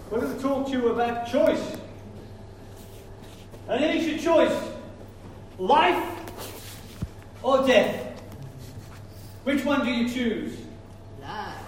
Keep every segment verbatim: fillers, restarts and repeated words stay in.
We're going to talk to you about choice. And here's your choice. Life or death? Which one do you choose? Life.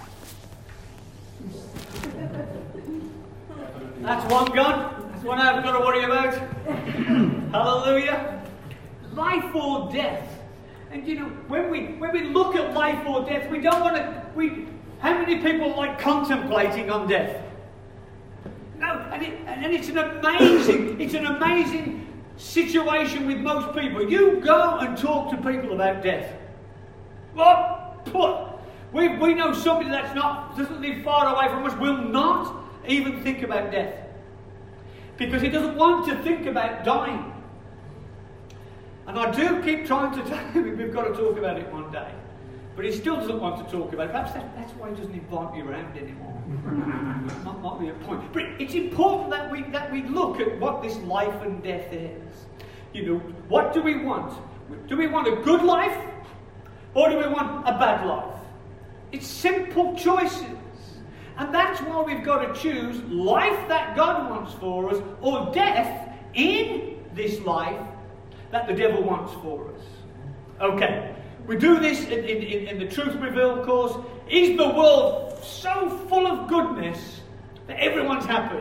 That's one gone. That's one I haven't got to worry about. Hallelujah. Life or death? And you know, when we when we look at life or death, we don't want to. We how many people like contemplating on death? No, and, it, and it's an amazing, it's an amazing situation with most people. You go and talk to people about death. What? What? We we know somebody that's not doesn't live far away from us will not even think about death because he doesn't want to think about dying. And I do keep trying to tell him we've got to talk about it one day. But he still doesn't want to talk about it. Perhaps that, that's why he doesn't invite me around anymore. That might be a point. But it's important that we that we look at what this life and death is. You know, what do we want? Do we want a good life? Or do we want a bad life? It's simple choices. And that's why we've got to choose life that God wants for us or death in this life that the devil wants for us. Okay, we do this in, in, in the Truth Revealed course. Is the world so full of goodness that everyone's happy?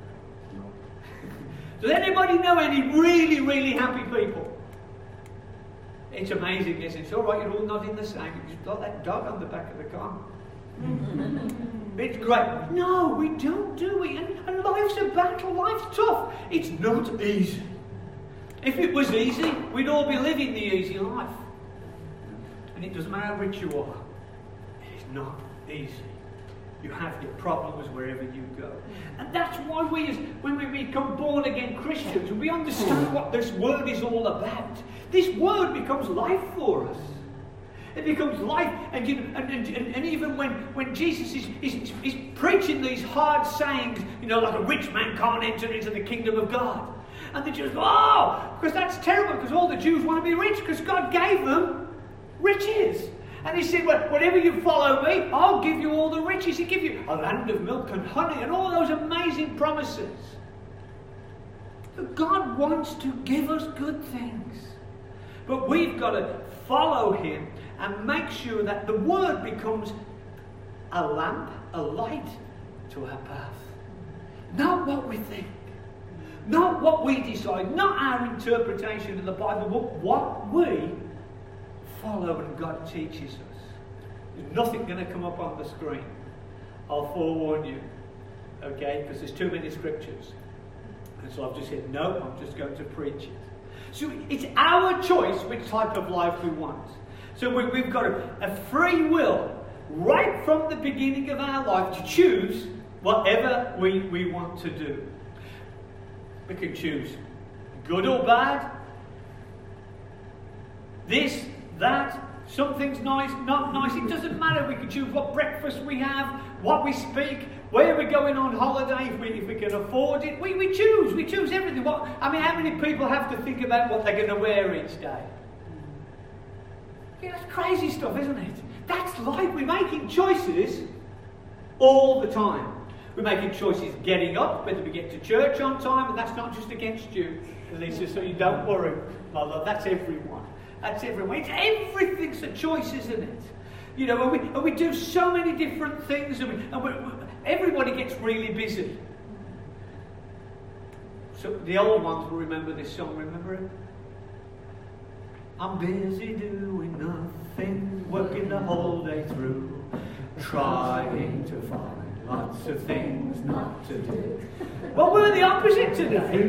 Does anybody know any really, really happy people? It's amazing, isn't it? It's all right, you're all nodding the same. You've got that dog on the back of the car. It's great. No, we don't, do we? And, and life's a battle. Life's tough. It's not easy. If it was easy, we'd all be living the easy life. And it doesn't matter how rich you are. It's not easy. You have your problems wherever you go. And that's why we, as when we become born-again Christians, we understand what this word is all about. This word becomes life for us. It becomes life. And, you know, and, and, and even when, when Jesus is, is, is preaching these hard sayings, you know, like a rich man can't enter into the kingdom of God. And the Jews go, oh, because that's terrible, because all the Jews want to be rich, because God gave them riches. And he said, well, whatever you follow me, I'll give you all the riches. He'll give you a land of milk and honey and all those amazing promises. But God wants to give us good things. But we've got to follow him and make sure that the word becomes a lamp, a light to our path. Not what we think. Not what we decide, not our interpretation of the Bible, but what we follow and God teaches us. There's nothing going to come up on the screen. I'll forewarn you, okay, because there's too many scriptures. And so I've just said, no, I'm just going to preach it. So it's our choice which type of life we want. So we, we've got a, a free will right from the beginning of our life to choose whatever we, we want to do. We can choose good or bad, this, that, something's nice, not nice. It doesn't matter. We can choose what breakfast we have, what we speak, where we're going on holiday, if we, if we can afford it. We, we choose. We choose everything. What, I mean, how many people have to think about what they're going to wear each day? Yeah, that's crazy stuff, isn't it? That's life. We're making choices all the time. We're making choices getting up, whether we get to church on time, and that's not just against you, Lisa, so you don't worry, my love. That's everyone. That's everyone. It's everything's a choice, isn't it? You know, and we, and we do so many different things, and, we, and we, everybody gets really busy. So the old ones will remember this song, remember it? I'm busy doing nothing, working the whole day through, trying to find lots of things not to do. Well, we're the opposite today.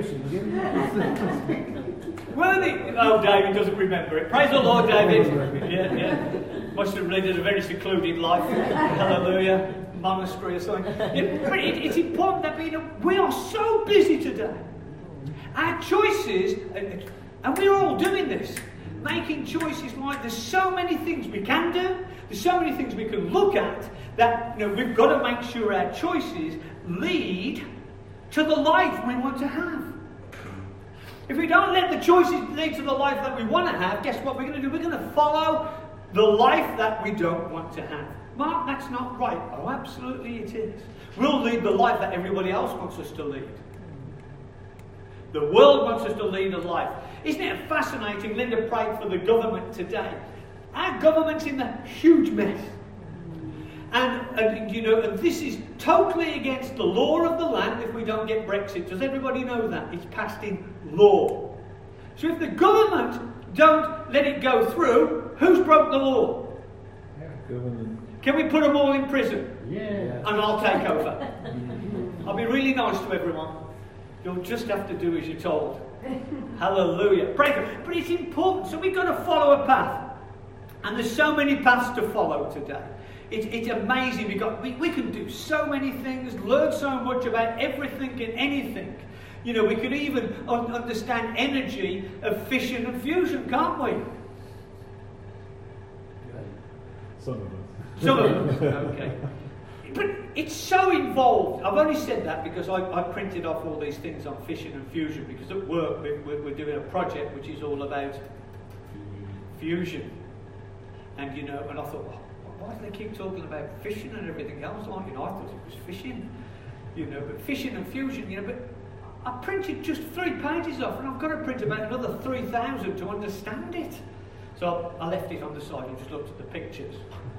We're the... Oh, David doesn't remember it. Praise the Lord, David. Yeah, yeah. Must have lived a very secluded life. Hallelujah. Monastery or something. Yeah, but it, it's important that we, you know, we are so busy today. Our choices, and we're all doing this, making choices like there's so many things we can do, there's so many things we can look at, that, you know, we've got to make sure our choices lead to the life we want to have. If we don't let the choices lead to the life that we want to have, guess what we're going to do? We're going to follow the life that we don't want to have. Mark, that's not right. Oh, absolutely it is. We'll lead the life that everybody else wants us to lead. The world wants us to lead a life. Isn't it fascinating? Linda prayed for the government today. Our government's in a huge mess. And, and, you know, and this is totally against the law of the land if we don't get Brexit. Does everybody know that? It's passed in law. So if the government don't let it go through, who's broke the law? Yeah, government. Can we put them all in prison? Yeah. And I'll take over. I'll be really nice to everyone. You'll just have to do as you're told. Hallelujah. Pray for it. But it's important. So we've got to follow a path. And there's so many paths to follow today. It's, it's amazing. We, got, we, we can do so many things, learn so much about everything and anything. You know, we could even un- understand energy of fission and fusion, can't we? Some of us. Some of us, okay. But it's so involved. I've only said that because I, I printed off all these things on fission and fusion, because at work we, we're, we're doing a project which is all about fusion. And, you know, and I thought, well, why do they keep talking about fission and everything else? Like, you know, I thought it was fishing, you know, but fission and fusion, you know, but I printed just three pages off, and I've got to print about another three thousand to understand it. So I left it on the side and just looked at the pictures.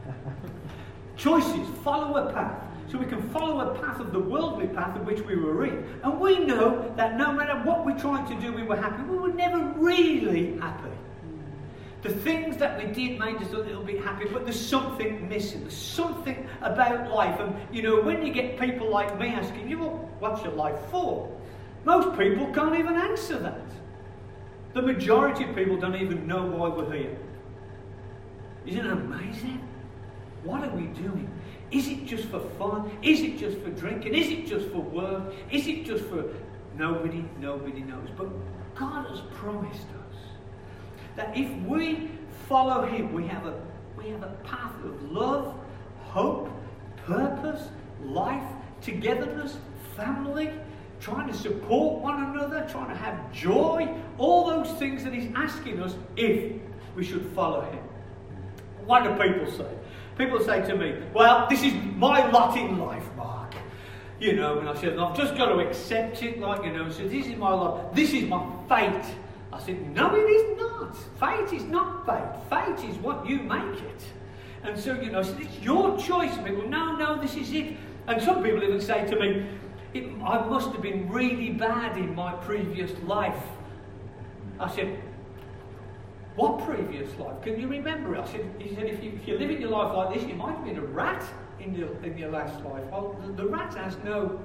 Choices, follow a path. So we can follow a path of the worldly path in which we were in. And we know that no matter what we tried to do, we were happy. We were never really happy. The things that we did made us a little bit happy, but there's something missing. There's something about life. And, you know, when you get people like me asking you, well, what's your life for? Most people can't even answer that. The majority of people don't even know why we're here. Isn't it amazing? What are we doing? Is it just for fun? Is it just for drinking? Is it just for work? Is it just for... Nobody, nobody knows. But God has promised us that if we follow Him, we have a we have a path of love, hope, purpose, life, togetherness, family, trying to support one another, trying to have joy, all those things that He's asking us if we should follow Him. What do people say? People say to me, well, this is my lot in life, Mark. You know, and I said, I've just got to accept it, like, you know, so this is my lot, this is my fate. I said, no, it is not. Fate is not fate. Fate is what you make it. And so, you know, so it's your choice. And people, no, no, this is it. And some people even say to me, it, I must have been really bad in my previous life. I said, what previous life? Can you remember it? I said, he said, if, you, if you're living your life like this, you might have been a rat in your, in your last life. Well, the, the rat has no,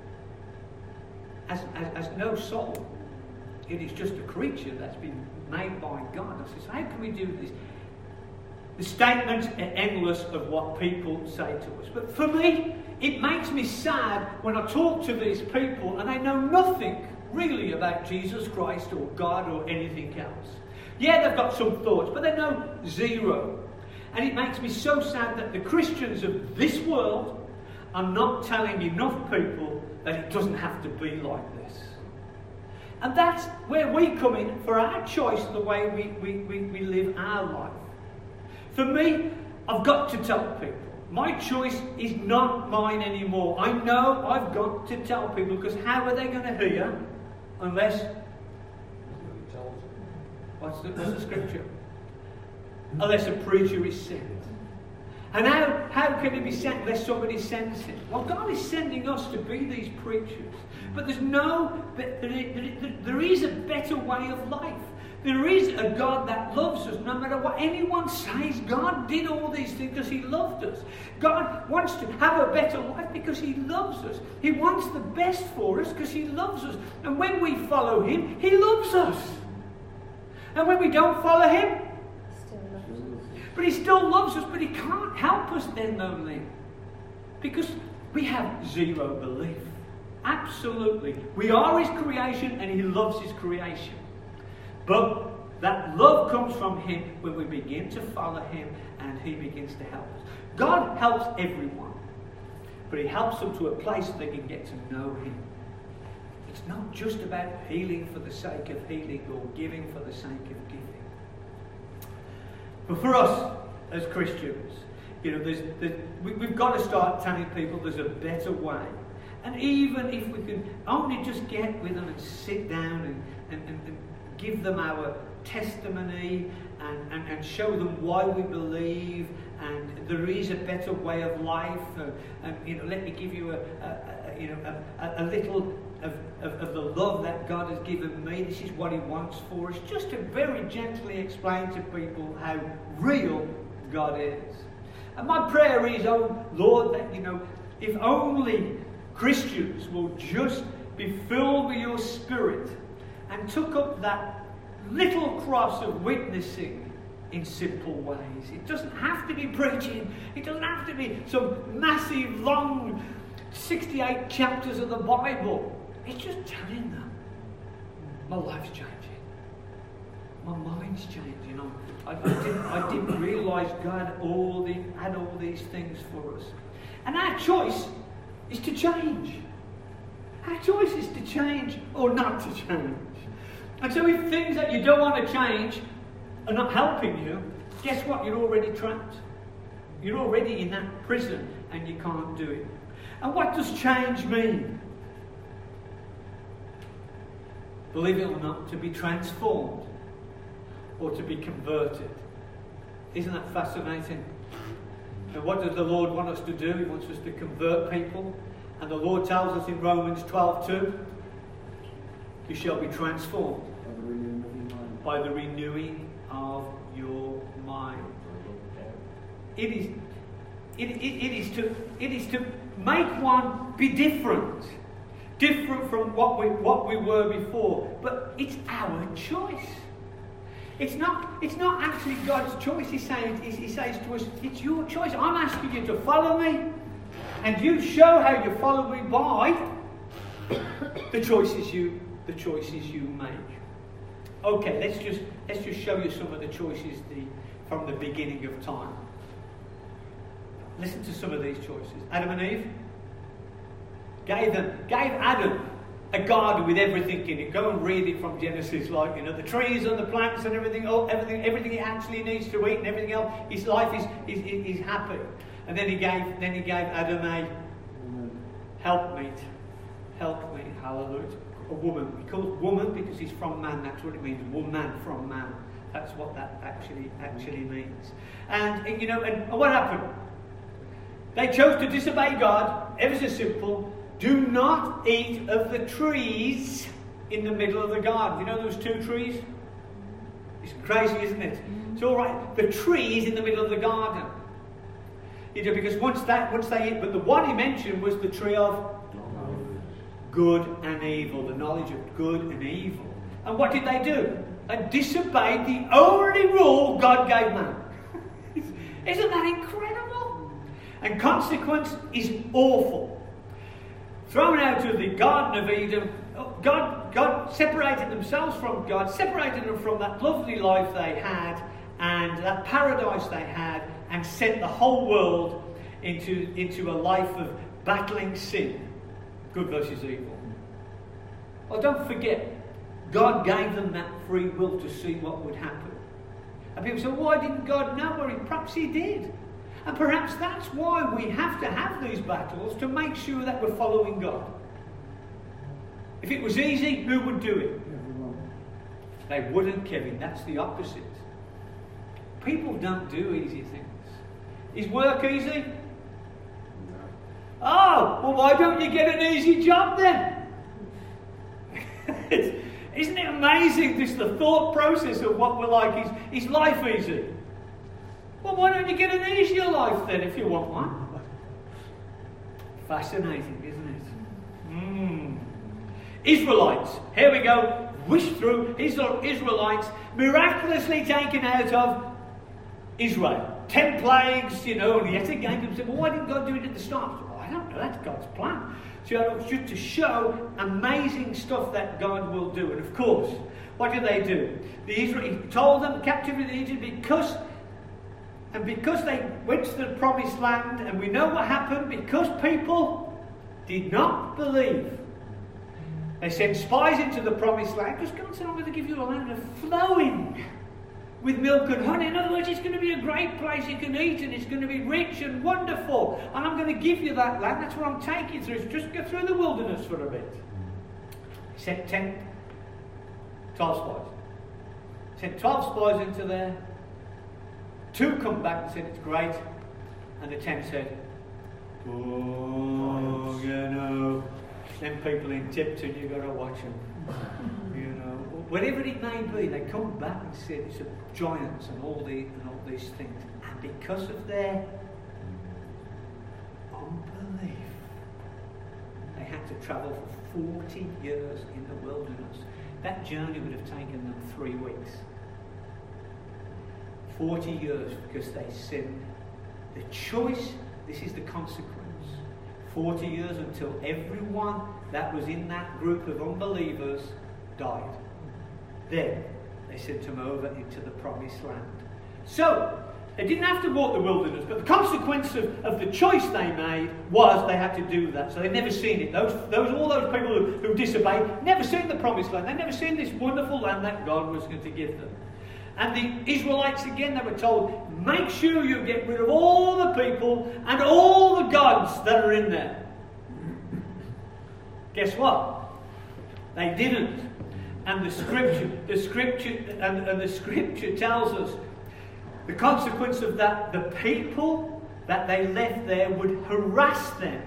has, has, has no soul. It is just a creature that's been made by God. I says, how can we do this? The statements are endless of what people say to us. But for me, it makes me sad when I talk to these people and they know nothing really about Jesus Christ or God or anything else. Yeah, they've got some thoughts, but they know zero. And it makes me so sad that the Christians of this world are not telling enough people that it doesn't have to be like this. And that's where we come in for our choice of the way we, we, we, we live our life. For me, I've got to tell people. My choice is not mine anymore. I know I've got to tell people, because how are they going to hear unless... What's the, what's the scripture? Unless a preacher is sent. And how, how can he be sent unless somebody sends him? Well, God is sending us to be these preachers. But there's no, there, there, there is a better way of life. There is a God that loves us no matter what anyone says. God did all these things because He loved us. God wants to have a better life because He loves us. He wants the best for us because He loves us. And when we follow Him, He loves us. And when we don't follow Him, but He still loves us, but He can't help us then, though, Lee. Because we have zero belief. Absolutely. We are His creation and He loves His creation. But that love comes from Him when we begin to follow Him and He begins to help us. God helps everyone, but He helps them to a place that they can get to know Him. It's not just about healing for the sake of healing or giving for the sake of giving. But for us as Christians, You know, there's, there's, we, we've got to start telling people there's a better way. And even if we can only just get with them and sit down and, and, and, and give them our testimony and, and, and show them why we believe and there is a better way of life. Uh, and you know, let me give you a, a, a you know a, a little of, of, of the love that God has given me. This is what He wants for us. Just to very gently explain to people how real God is. And my prayer is, oh Lord, that you know, if only Christians will just be filled with Your Spirit and took up that little cross of witnessing in simple ways. It doesn't have to be preaching. It doesn't have to be some massive, long, sixty-eight chapters of the Bible. It's just telling them, my life's changing. My mind's changing. I, I, didn't, I didn't realise God had all, the, had all these things for us. And our choice is to change. Our choice is to change or not to change. And so if things that you don't want to change are not helping you, guess what? You're already trapped. You're already in that prison and you can't do it. And what does change mean? Believe it or not, to be transformed or to be converted. Isn't that fascinating? And what does the Lord want us to do? He wants us to convert people. And the Lord tells us in Romans twelve two, you shall be transformed by the renewing of your mind. It is, it, it, it is to, it is to make one be different, different from what we what we were before. But it's our choice. It's not. It's not actually God's choice. He says. He says to us, "It's your choice. I'm asking you to follow me, and you show how you follow me by the choices you the choices you make." Okay, let's just let's just show you some of the choices the, from the beginning of time. Listen to some of these choices. Adam and Eve gave them gave Adam a garden with everything in it. Go and read it from Genesis, like you know the trees and the plants and everything, oh, everything, everything he actually needs to eat and everything else. His life is is, is, is happy. And then he gave then he gave Adam a helpmeet, helpmeet. Hallelujah. A woman. We call it woman because he's from man. That's what it means. Woman from man. That's what that actually actually means. And you know, and what happened? They chose to disobey God. Ever so simple. Do not eat of the trees in the middle of the garden. You know those two trees? It's crazy, isn't it? It's all right. The trees in the middle of the garden. You know, because once that once they eat, but the one he mentioned was the tree of good and evil, the knowledge of good and evil. And what did they do? They disobeyed the only rule God gave man. Isn't that incredible? And consequence is awful. Thrown out of the Garden of Eden, God, God separated themselves from God, separated them from that lovely life they had and that paradise they had, and sent the whole world into, into a life of battling sin. Good versus evil. Well, don't forget, God gave them that free will to see what would happen. And people say, why didn't God know? Well, perhaps He did. And perhaps that's why we have to have these battles, to make sure that we're following God. If it was easy, who would do it? They wouldn't, Kevin. That's the opposite. People don't do easy things. Is work easy? Oh, well, why don't you get an easy job then? Isn't it amazing, just the thought process of what we're like? Is, is life easy? Well, why don't you get an easier life then if you want one? Fascinating, isn't it? Mm. Israelites. Here we go. Wish through Israelites miraculously taken out of Israel. Ten plagues, you know, and yet again people say, well, why didn't God do it at the start? I don't know, that's God's plan. So it's just to show amazing stuff that God will do. And of course, what did they do? The Israel, He told them captivity in Egypt because, and because they went to the promised land, and we know what happened, because people did not believe. They sent spies into the promised land, because God said, I'm going to give you a land of flowing with milk and honey. In other words, it's going to be a great place you can eat, and it's going to be rich and wonderful. And I'm going to give you that land. That's what I'm taking you through. Just go through the wilderness for a bit. He sent ten, twelve spies. He sent twelve spies into there. Two come back and said it's great. And the ten said, oh, you know, them people in Tipton, you've got to watch them. You know, whatever it may be, they come back and said it's a giants and all the and all these things. And because of their unbelief, they had to travel for forty years in the wilderness. That journey would have taken them three weeks. Forty years because they sinned. The choice, this is the consequence. Forty years until everyone that was in that group of unbelievers died. Then they sent them over into the promised land. So, they didn't have to walk the wilderness, but the consequence of, of the choice they made was they had to do that. So they'd never seen it. Those, those, all those people who, who disobeyed, never seen the promised land. They'd never seen this wonderful land that God was going to give them. And the Israelites, again, they were told, make sure you get rid of all the people and all the gods that are in there. Guess what? They didn't. And the scripture, the scripture, and, and the scripture tells us the consequence of that, the people that they left there would harass them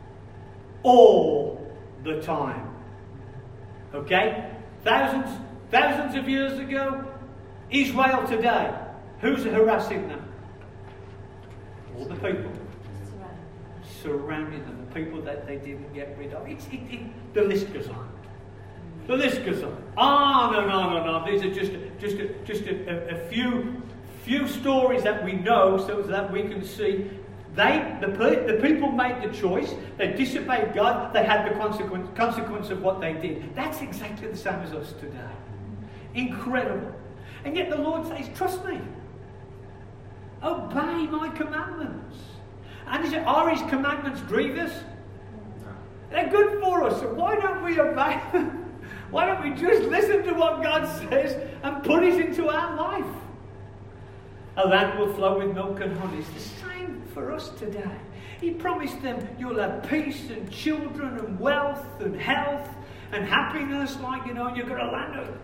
all the time. Okay? Thousands, thousands of years ago, Israel today, who's harassing them? All the people surrounding them, the people that they didn't get rid of. It's, it, it, the list goes on. The list goes on. Ah, oh, no, no, no, no. These are just, just, a, just a, a, a few, few stories that we know, so that we can see. They, the, the people made the choice. They disobeyed God. They had the consequence, consequence of what they did. That's exactly the same as us today. Incredible. And yet the Lord says, trust me. Obey my commandments. And is it, are his commandments grievous? No. They're good for us. So why don't we obey them? Why don't we just listen to what God says and put it into our life? A land will flow with milk and honey. It's the same for us today. He promised them you'll have peace and children and wealth and health and happiness, like, you know, you've got a land of...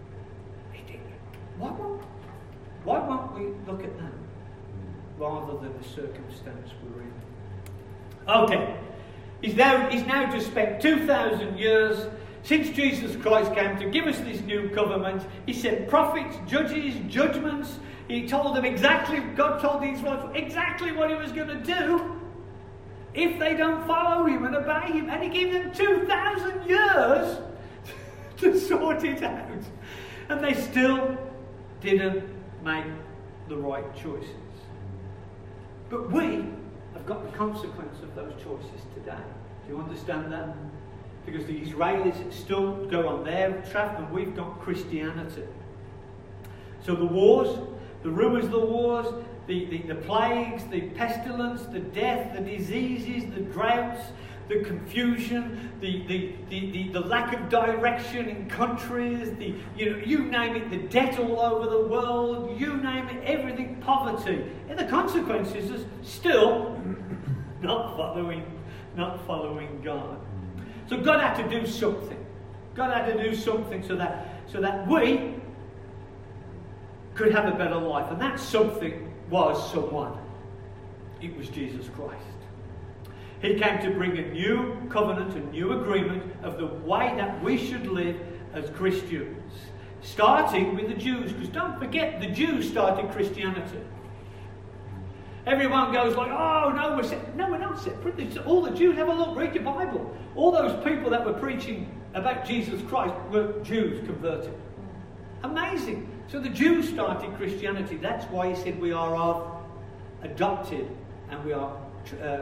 Why won't, why won't we look at that rather than the circumstance we're in? Okay, he's now, he's now just spent two thousand years since Jesus Christ came to give us this new covenant. He sent prophets, judges, judgments. He told them exactly, God told the Israelites exactly what he was going to do if they don't follow him and obey him. And he gave them two thousand years to sort it out. And they still didn't make the right choices. But we have got the consequence of those choices today. Do you understand that? Because the Israelis still go on their track and we've got Christianity. So the wars, the rumours of the wars, the, the, the plagues, the pestilence, the death, the diseases, the droughts, the confusion, the, the, the, the, the lack of direction in countries, the you know, you name it, the debt all over the world, you name it, everything, poverty. And the consequences is still not following, not following God. So God had to do something. God had to do something so that so that we could have a better life. And that something was someone. It was Jesus Christ. He came to bring a new covenant, a new agreement of the way that we should live as Christians. Starting with the Jews. Because don't forget, the Jews started Christianity. Everyone goes like, oh, no, we're separate. No, we're not separate. All the Jews, have a look, read your Bible. All those people that were preaching about Jesus Christ were Jews converted. Amazing. So the Jews started Christianity. That's why he said we are of adopted and we are... Uh,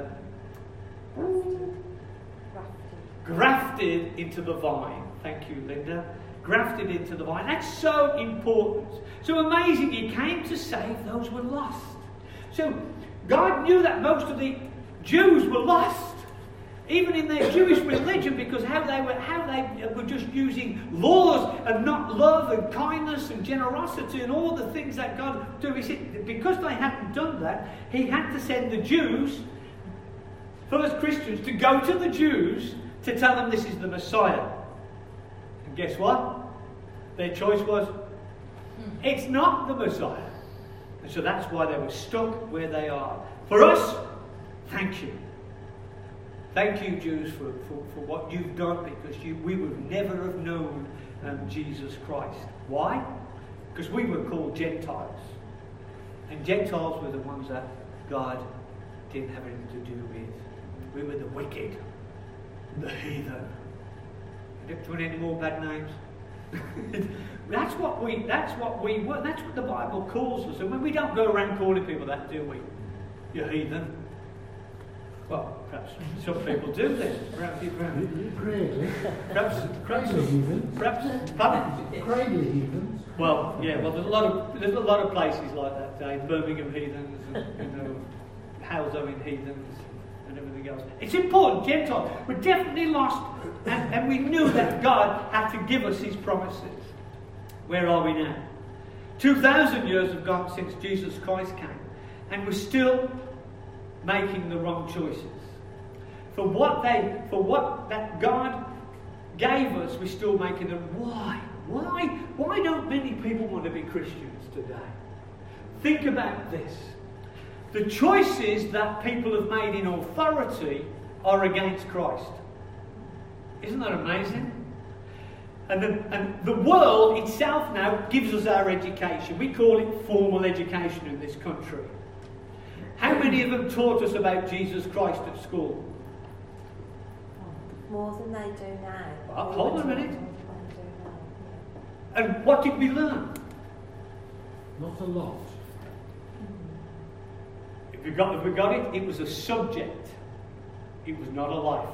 grafted into the vine. Thank you, Linda. Grafted into the vine. That's so important. So amazing. He came to save those who were lost. So God knew that most of the Jews were lost, even in their Jewish religion, because how they were how they were just using laws and not love and kindness and generosity and all the things that God do. He said because they hadn't done that, he had to send the Jews, first Christians, to go to the Jews to tell them this is the Messiah. And guess what? Their choice was, it's not the Messiah. And so that's why they were stuck where they are. For us, thank you. Thank you, Jews, for, for, for what you've done, because you, we would never have known um, Jesus Christ. Why? Because we were called Gentiles. And Gentiles were the ones that God didn't have anything to do with. We were the wicked, the heathen. Do you want any more bad names? That's what we that's what we were. That's what the Bible calls us. And when we don't go around calling people that, do we? You heathen. Well, perhaps some people do then. Perhaps you perhaps perhaps heathens. Perhaps pardon? Cradle heathens. Well, yeah, well there's a lot of there's a lot of places like that, Dave. Birmingham heathens and you know Halesowen heathens and everything else. It's important, Gentiles. We're definitely lost, and, and we knew that God had to give us his promises. Where are we now? Two thousand years have gone since Jesus Christ came, and we're still making the wrong choices. For what they, for what that God gave us, we're still making them. Why? Why? Why don't many people want to be Christians today? Think about this. The choices that people have made in authority are against Christ. Isn't that amazing? And the, and the world itself now gives us our education. We call it formal education in this country. How many of them taught us about Jesus Christ at school? More than they do now. Well, hold on a minute. And what did we learn? Not a lot. If we got, if we got it, it was a subject. It was not a life.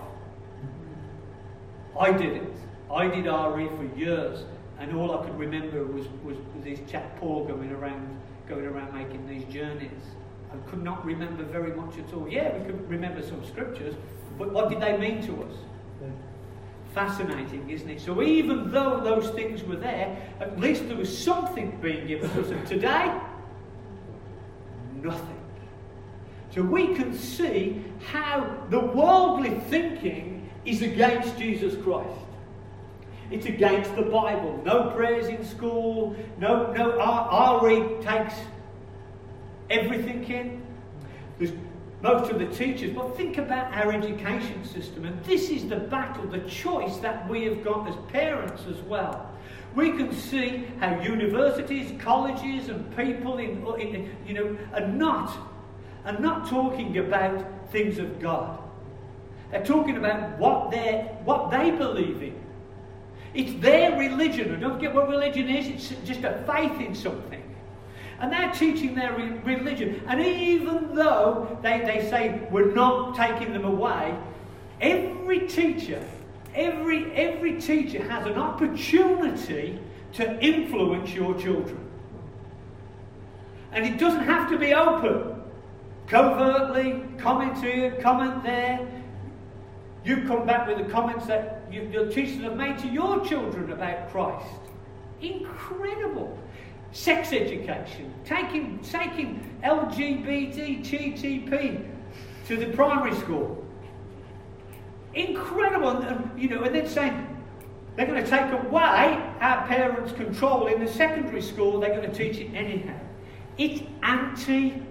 I did it. I did R E for years, and all I could remember was, was this chap Paul going around, going around making these journeys. I could not remember very much at all. Yeah, we could remember some scriptures, but what did they mean to us? Yeah. Fascinating, isn't it? So even though those things were there, at least there was something being given to us. And today, nothing. So we can see how the worldly thinking is against Jesus Christ. It's against the Bible. No prayers in school. No, no. R E takes everything in. There's most of the teachers. But think about our education system, and this is the battle, the choice that we have got as parents as well. We can see how universities, colleges, and people in, in you know are not are not talking about things of God. They're talking about what they what they believe in. It's their religion, and don't forget what religion is. It's just a faith in something. And they're teaching their re- religion. And even though they, they say we're not taking them away, every teacher, every, every teacher has an opportunity to influence your children. And it doesn't have to be open. Covertly, comment here, comment there. You come back with the comments that you, your teachers have made to your children about Christ. Incredible. Sex education, taking taking L G B T T T P to the primary school. Incredible, and, and, you know, and then saying they're going to take away our parents' control in the secondary school. They're going to teach it anyhow. It's anti-Christ.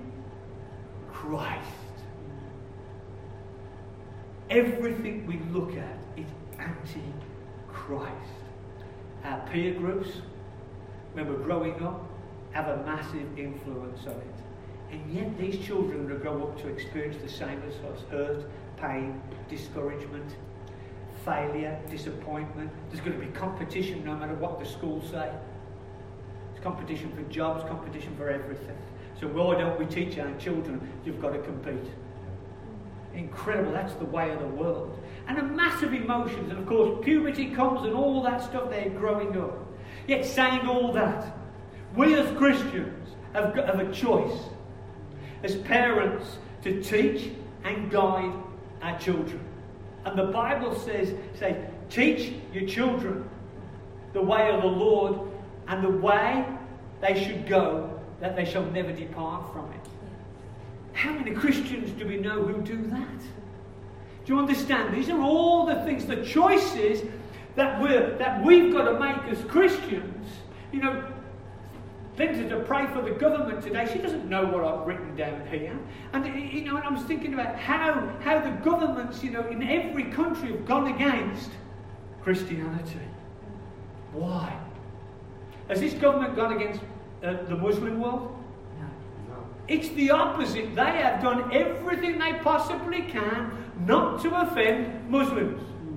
Everything we look at is anti-Christ. Our peer groups, when we're growing up, have a massive influence on it. And yet these children will grow up to experience the same as us: hurt, pain, discouragement, failure, disappointment. There's going to be competition no matter what the schools say. It's competition for jobs, competition for everything. So why don't we teach our children you've got to compete? Incredible, that's the way of the world. And a massive emotions, and of course puberty comes and all that stuff. They're growing up. Yet saying all that, we as Christians have, got, have a choice as parents to teach and guide our children. And the Bible says, say, teach your children the way of the Lord and the way they should go, that they shall never depart from it. How many Christians do we know who do that? Do you understand? These are all the things, the choices that we're that we've got to make as Christians. You know, Linda to pray for the government today. She doesn't know what I've written down here. And you know, and I was thinking about how how the governments, you know, in every country have gone against Christianity. Why? Has this government gone against uh, the Muslim world? No. It's the opposite. They have done everything they possibly can not to offend Muslims.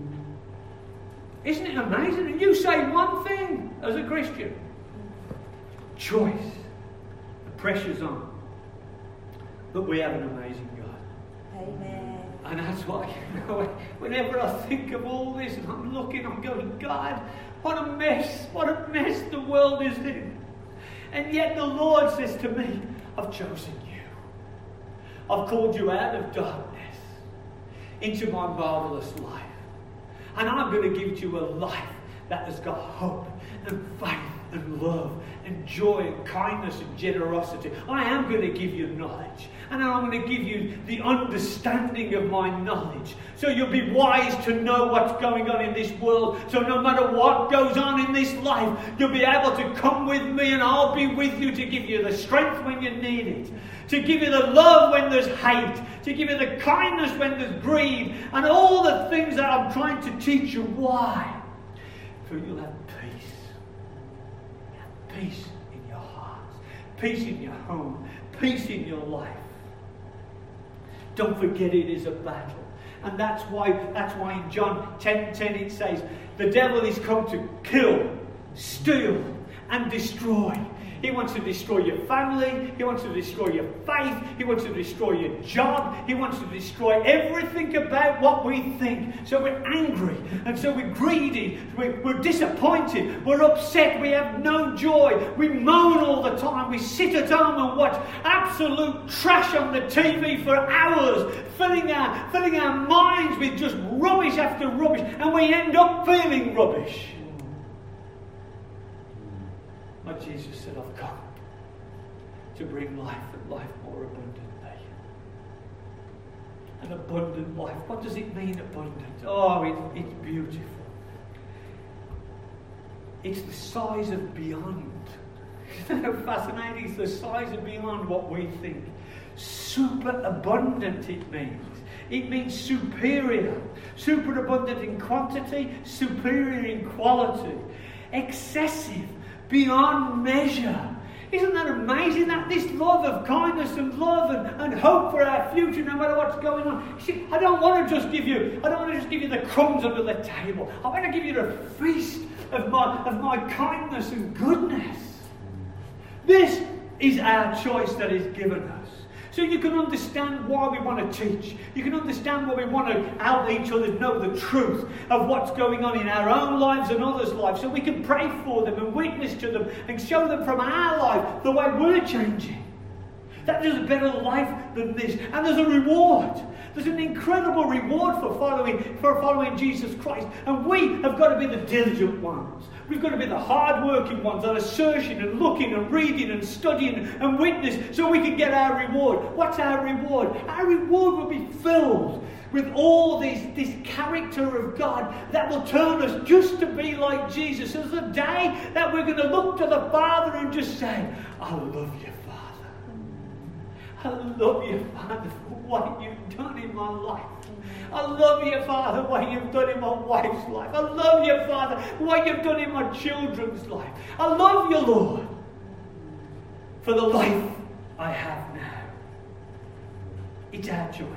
Isn't it amazing? And you say one thing as a Christian. Choice. The pressure's on. But we have an amazing God. Amen. And that's why, you know, whenever I think of all this and I'm looking, I'm going, God, what a mess, what a mess the world is in. And yet the Lord says to me, I've chosen you. I've called you out of darkness into my marvellous life. And I'm going to give you a life that has got hope and faith and love and joy and kindness and generosity. I am going to give you knowledge. And I'm going to give you the understanding of my knowledge. So you'll be wise to know what's going on in this world. So no matter what goes on in this life, you'll be able to come with me and I'll be with you to give you the strength when you need it. To give you the love when there's hate. To give you the kindness when there's greed. And all the things that I'm trying to teach you. Why? For you'll have peace. You'll have peace in your hearts. Peace in your home. Peace in your life. Don't forget it is a battle. And that's why that's why in John ten ten it says, the devil is come to kill, steal, and destroy. He wants to destroy your family. He wants to destroy your faith. He wants to destroy your job. He wants to destroy everything about what we think. So we're angry. And so we're greedy. We're, we're disappointed. We're upset. We have no joy. We moan all the time. We sit at home and watch absolute trash on the T V for hours, filling our, filling our minds with just rubbish after rubbish. And we end up feeling rubbish. But Jesus said, I've come to bring life and life more abundantly. An abundant life. What does it mean, abundant? Oh, it, it's beautiful. It's the size of beyond. Isn't that fascinating? It's the size of beyond what we think. Super abundant it means. It means superior. Super abundant in quantity, superior in quality. Excessive. Beyond measure. Isn't that amazing? That this love of kindness and love and, and hope for our future, no matter what's going on. See, I don't want to just give you, I don't want to just give you the crumbs under the table. I want to give you the feast of my of my kindness and goodness. This is our choice that is given us. So you can understand why we want to teach. You can understand why we want to help each other know the truth of what's going on in our own lives and others' lives. So we can pray for them and witness to them and show them from our life the way we're changing. That there's a better life than this. And there's a reward. There's an incredible reward for following, for following Jesus Christ. And we have got to be the diligent ones. We've got to be the hard-working ones that are searching and looking and reading and studying and witness so we can get our reward. What's our reward? Our reward will be filled with all this, this character of God that will turn us just to be like Jesus. There's a day that we're going to look to the Father and just say, I love you, Father. I love you, Father, for what you've done in my life. I love you, Father, what you've done in my wife's life. I love you, Father, what you've done in my children's life. I love you, Lord, for the life I have now. It's our choice.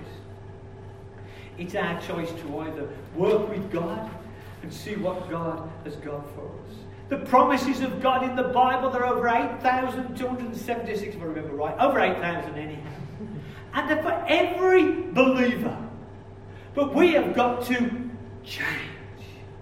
It's our choice to either work with God and see what God has got for us. The promises of God in the Bible, there are over eight thousand two hundred seventy-six, if I remember right. Over eight thousand anyhow. And they're for every believer. But we have got to change.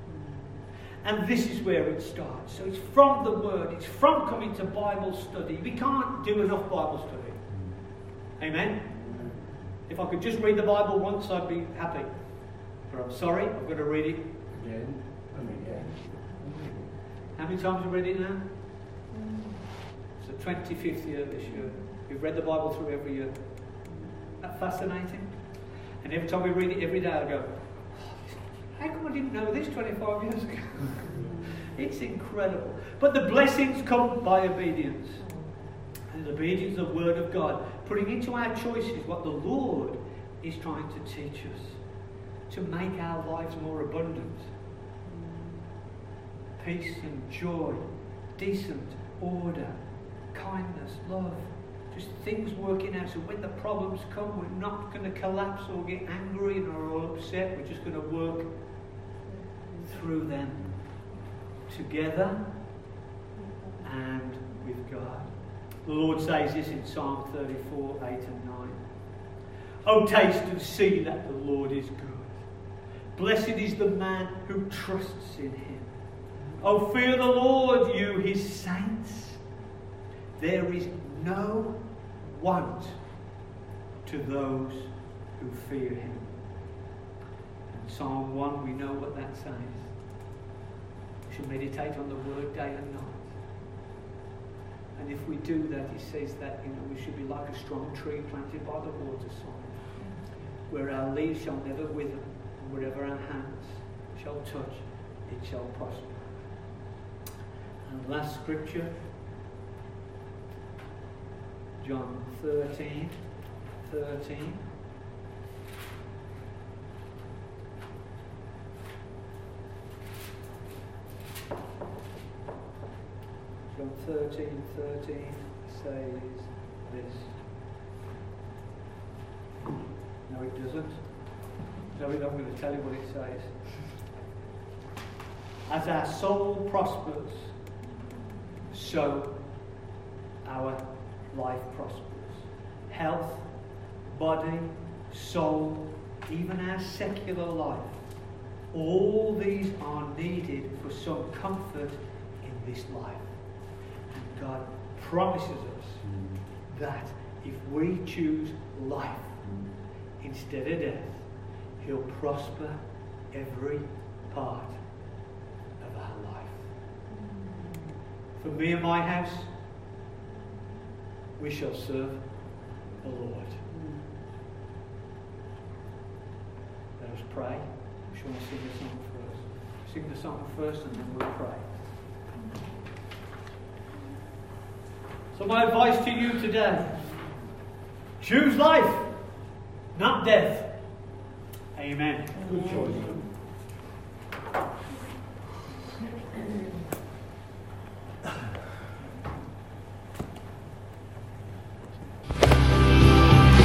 And this is where it starts. So it's from the Word. It's from coming to Bible study. We can't do enough Bible study. Amen? If I could just read the Bible once, I'd be happy. But I'm sorry, I've got to read it. Again and again. How many times have we read it now? It's the twenty-fifth year this year. We've read the Bible through every year. Isn't that fascinating? And every time we read it every day, I go, how come I didn't know this twenty-five years ago? It's incredible. But the blessings come by obedience. And obedience of the Word of God. Putting into our choices what the Lord is trying to teach us. To make our lives more abundant. Peace and joy. Decent order. Kindness. Love. Just things working out. So when the problems come, we're not going to collapse or get angry or all upset. We're just going to work through them. Together and with God. The Lord says this in Psalm thirty-four, eight and nine. Oh, taste and see that the Lord is good. Blessed is the man who trusts in him. Oh, fear the Lord, you his saints. There is no want to those who fear him. In Psalm one, we know what that says. We should meditate on the word day and night. And if we do that, he says that, you know, we should be like a strong tree planted by the waterside, where our leaves shall never wither, and wherever our hands shall touch, it shall prosper. And last scripture, John thirteen, thirteen. John thirteen, thirteen says this. No, it doesn't. No, I'm going to tell you what it says. As our soul prospers, so our life prospers. Health, body, soul, even our secular life. All these are needed for some comfort in this life. And God promises us that if we choose life instead of death, He'll prosper every part of our life. For me and my house, we shall serve the Lord. Let us pray. We shall sing the song first. Sing the song first and then we'll pray. So my advice to you today, choose life, not death. Amen. Good choice.